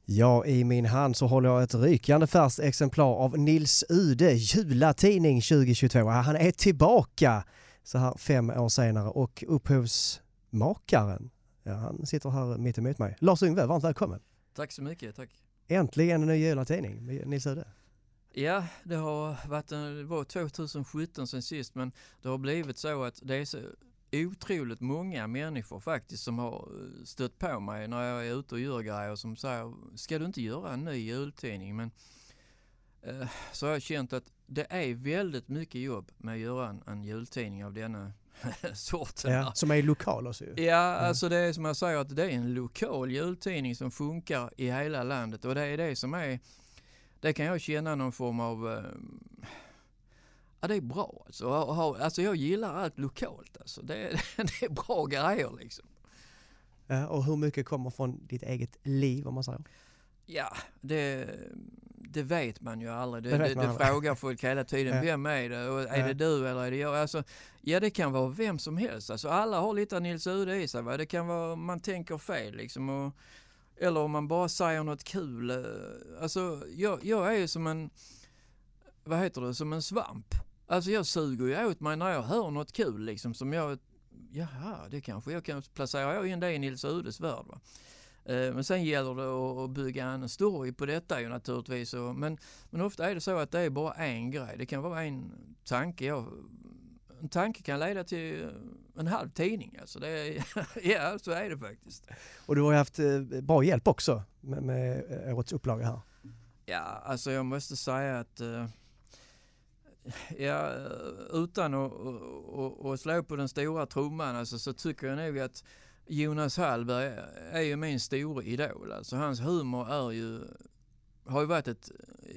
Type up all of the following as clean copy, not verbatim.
Ja, i min hand så håller jag ett rykande färskt exemplar av Nils Ude Julatidning 2022. Han är tillbaka så här 5 år senare och upphovsmakaren, ja, han sitter här mitt emot mig. Lars Yngve, varmt välkommen. Tack så mycket, tack. Äntligen en ny julatidning med Nils Ude. Ja, det var 2017 sen sist, men det har blivit så att det är så otroligt många människor faktiskt som har stött på mig när jag är ute och gör grejer som säger, ska du inte göra en ny jultidning? Men så har jag känt att det är väldigt mycket jobb med att göra en jultidning av denna sorten. Ja, som är lokal också. Ja, alltså det är som jag säger att det är en lokal jultidning som funkar i hela landet, och det är det som är, det kan jag känna någon form av ja, det är bra alltså. Alltså jag gillar allt lokalt alltså. Det är bra grejer liksom. Ja, och hur mycket kommer från ditt eget liv om man säger? Ja, det vet man ju aldrig. Det aldrig. frågar folk hela tiden. Ja. Vem är det? Och är det du eller är det jag? Alltså, ja, det kan vara vem som helst. Alltså, alla har lite Nils Ude i sig. Va? Det kan vara man tänker fel liksom. Eller om man bara säger något kul. Alltså, jag är ju som en, vad heter det, som en svamp. Alltså jag suger ju åt mig när jag hör något kul liksom, som jag, jaha, det kanske jag kan placera in det i Nils Udes värld, va? Men sen gäller det att bygga en story på detta ju naturligtvis. Men ofta är det så att det är bara en grej. Det kan vara en tanke. En tanke kan leda till en halv tidning. Alltså ja, så är det faktiskt. Och du har ju haft bra hjälp också med årets upplaga här. Ja, alltså jag måste säga att ja, utan att slå på den stora trumman alltså, så tycker jag nog att Jonas Hallberg är ju min stora idol. Alltså hans humor har ju varit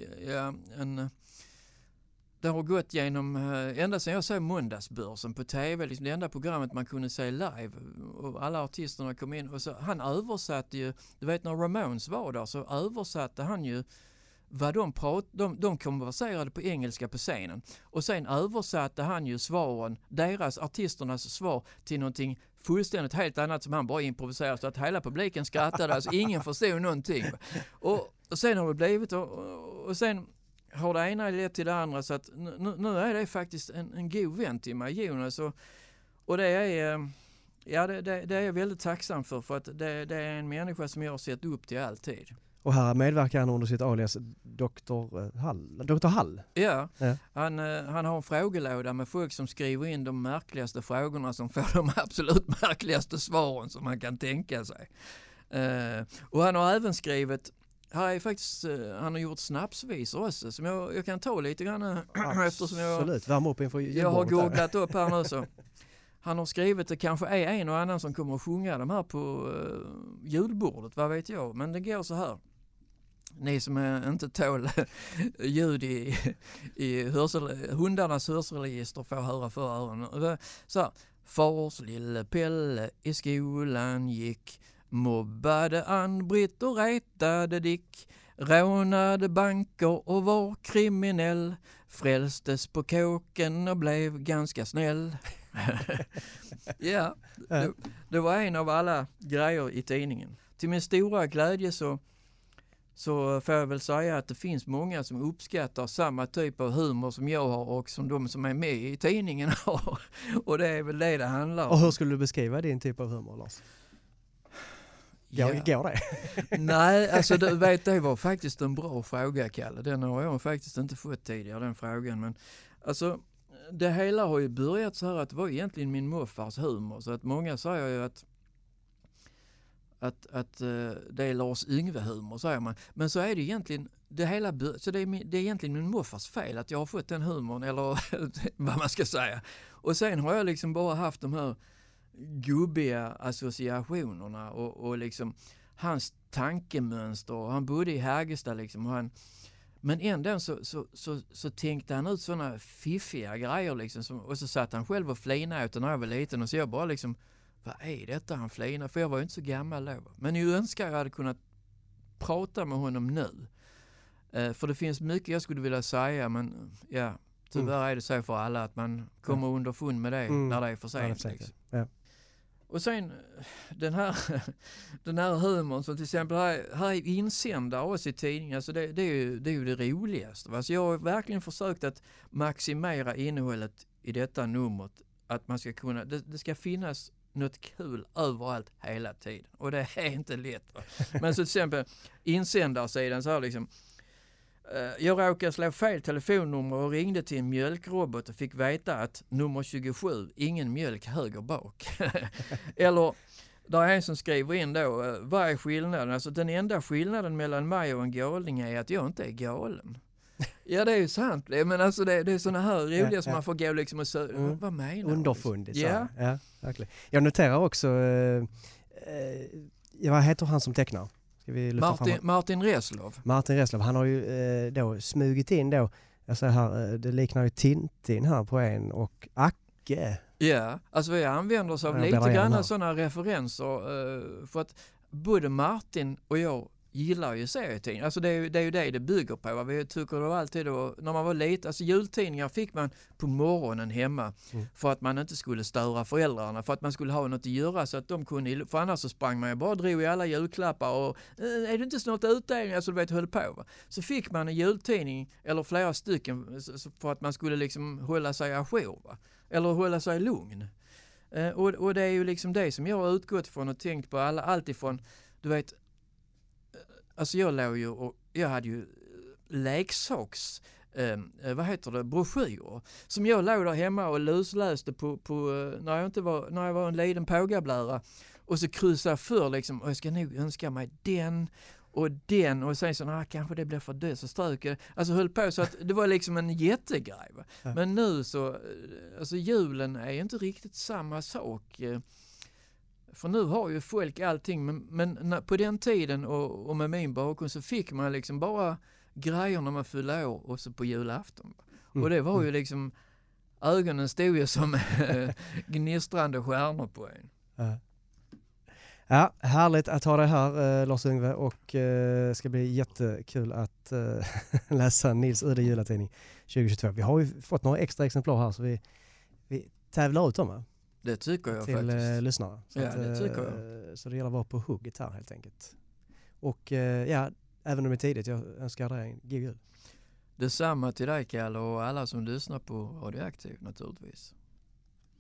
det har gått genom ända sedan jag såg Måndagsbörsen på tv, liksom det enda programmet man kunde se live, och alla artisterna kom in, och så han översatte ju, du vet när Ramones var där så översatte han ju vad de konverserade på engelska på scenen, och sen översatte han ju svaren, artisternas svar, till någonting fullständigt helt annat som han bara improviserade, så att hela publiken skrattade, alltså ingen förstod någonting. Och sen har det blivit och sen har det ena lett till det andra, så att nu är det faktiskt en god vän till mig, Jonas, och det är ja, det är jag väldigt tacksam för att det är en människa som jag har sett upp till alltid. Och här medverkar han under sitt alias Dr. Hall. Ja. Han har en frågelåda med folk som skriver in de märkligaste frågorna som får de absolut märkligaste svaren som man kan tänka sig. Och han har även skrivit, han har gjort snapsvisor också, som jag kan ta lite grann eftersom Absolut, värm upp inför julbordet. Jag har googlat upp här nu så. Han har skrivit, det kanske är en och annan som kommer att sjunga de här på julbordet, vad vet jag. Men det går så här. Ni som inte tål ljud i hundarnas hörselregister får höra för öronen. Så här, fars lille Pelle i skolan gick, mobbade Ann-Britt och retade Dick, rånade banker och var kriminell, frälstes på kåken och blev ganska snäll. Ja, det var en av alla grejer i tidningen. Till min stora glädje så får jag väl säga att det finns många som uppskattar samma typ av humor som jag har och som de som är med i tidningen har. Och det är väl det handlar om. Och hur skulle du beskriva din typ av humor, Lars? Går det? Nej, alltså du vet, det var faktiskt en bra fråga, Kalle. Den har jag faktiskt inte fått tidigare, den frågan. Men alltså, det hela har ju börjat så här att det var egentligen min morfars humor. Så att många säger ju att det är Lars Yngve-humor, säger man. Men så är det egentligen, det är egentligen min morfars fel att jag har fått den humorn, eller vad man ska säga. Och sen har jag liksom bara haft de här gubbiga associationerna och liksom hans tankemönster. Och han bodde i Hägersta liksom, men ändå så tänkte han ut sådana fiffiga grejer liksom, och så satt han själv och flinade ut när jag var liten, och så jag bara liksom, vad är detta han flinar? För jag var ju inte så gammal då. Men jag önskar jag hade kunnat prata med honom nu. För det finns mycket jag skulle vilja säga, men ja, tyvärr är det så för alla att man kommer underfund med det när det är för sent. Ja. Och sen den här humorn som till exempel här är insändare oss i tidningen, alltså det är ju det roligaste. Alltså jag har verkligen försökt att maximera innehållet i detta numret, att man ska kunna, det ska finnas något kul överallt hela tiden. Och det är inte lätt. Va? Men så till exempel insändarsidan så här liksom, jag råkade slå fel telefonnummer och ringde till en mjölkrobot och fick veta att nummer 27, ingen mjölk höger bak. Eller där är en som skriver in då, vad är skillnaden? Alltså den enda skillnaden mellan mig och en galning är att jag inte är galen. Ja, det är ju sant. Men alltså det är såna här roliga som man får gå liksom och vad menar du? Underfundigt. Ja. Ja, verkligen. Jag noterar också, vad heter han som tecknar? Ska vi Martin Reslov. Martin Reslov, han har ju då smugit in då, jag säger här, det liknar ju Tintin här på en och Acke. Ja, alltså vi använder oss av lite grann sådana referenser för att både Martin och jag gillar ju serietidningar. Alltså det är ju det bygger på. Va? Vi tycker det var alltid då, när man var liten, alltså jultidningar fick man på morgonen hemma för att man inte skulle störa föräldrarna, för att man skulle ha något att göra så att de kunde, för annars så sprang man ju bara, drog i alla julklappar och är det inte snart utdelning, alltså du vet, höll på. Va? Så fick man en jultidning eller flera stycken för att man skulle liksom hålla sig ajour, va? Eller hålla sig lugn. Och det är ju liksom det som jag har utgått från och tänkt på allt ifrån, du vet, alltså jag hade ju leksaks broschyrer som jag låg där hemma och lusläste på när jag var en liten pågablära och så kryssade för liksom, och jag ska nog önska mig den och sen så kanske det blir för dyrt så strök jag. Alltså höll på så att det var liksom en jättegrej. Va? Ja. Men nu så, alltså julen är ju inte riktigt samma sak. För nu har ju folk allting, men på den tiden och med min bakgrund så fick man liksom bara grejer när man fyllde år och så på julafton. Och det var ju liksom, ögonen stod ju som gnistrande stjärnor på en. Ja, härligt att ha dig här Lars-Yngve, och ska bli jättekul att läsa Nils Ude julatidning 2022. Vi har ju fått några extra exemplar här så vi tävlar ut dem, va? Det tycker jag till faktiskt. Till lyssnare. Så ja, det tycker jag. Så det gäller att vara på hugget här helt enkelt. Och ja, även om det är tidigt, jag önskar dig en god jul. Detsamma till dig, Kalle, och alla som lyssnar på Radioaktiv naturligtvis.